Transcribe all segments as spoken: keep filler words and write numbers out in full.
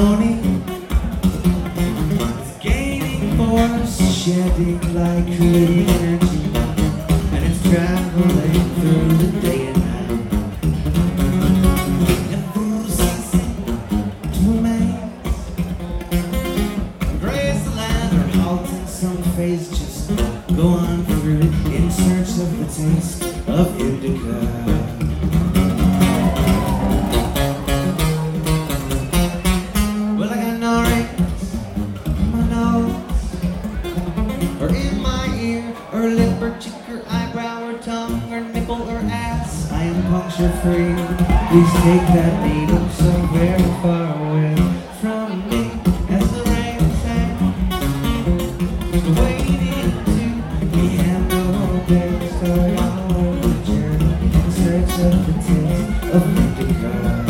yawning, it's gaining force, shedding light, creating energy, and it's traveling through the day and night. Never ceasing to amaze, embrace the land or halt in some phase. Just go on through it in search of the taste of indica. Or lip or cheek or eyebrow or tongue or nipple or ass, I am puncture free. Please take that needle so very far away from me as the rain sank, waiting to be handled. There's a story on the journey in search of the taste of indica.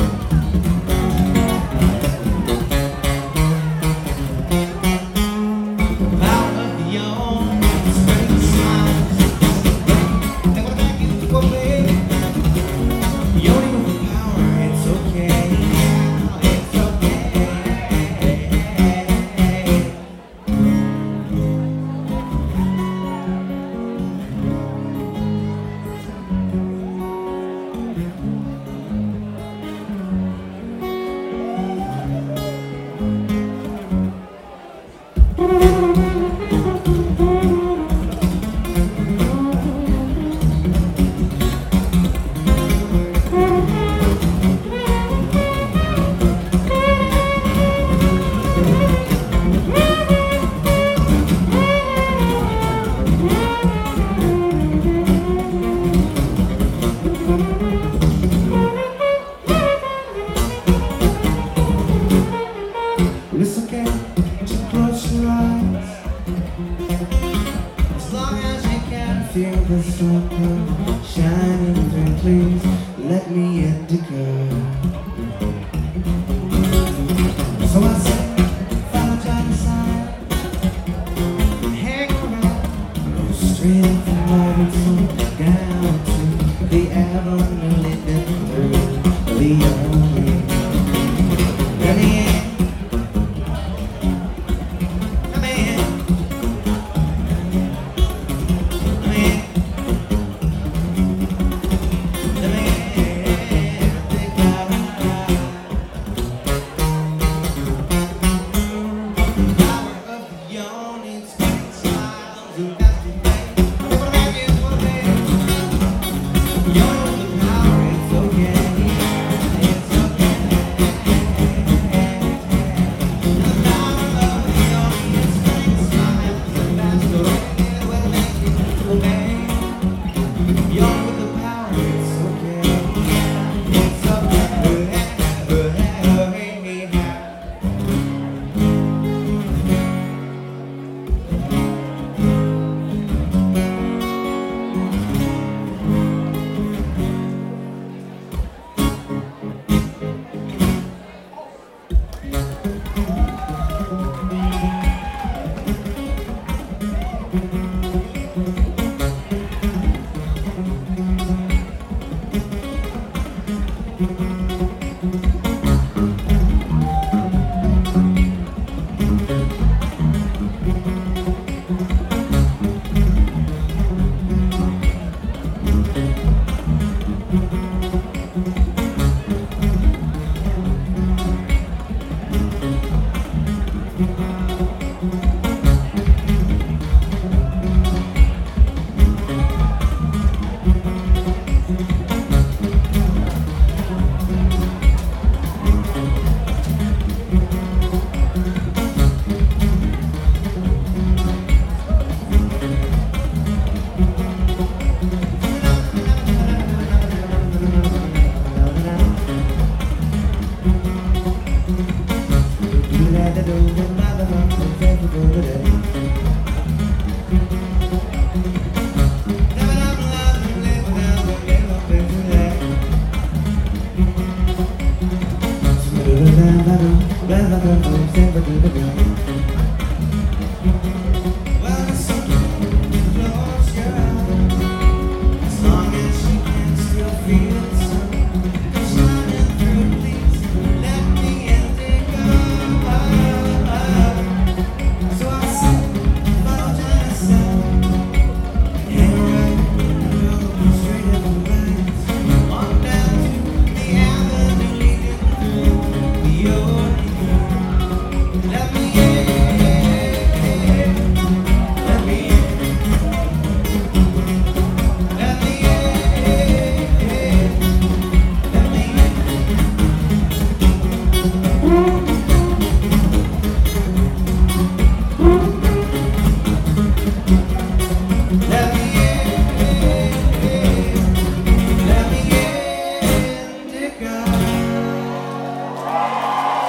It's okay to close your eyes, as long as you can feel the sun come shining through. Please let me indica. So I say, follow Johnny side, hang around, go straight from Robinson down to the avenue leading through the only. Blah, blah, blah, blah, blah, blah, blah, blah, blah, blah.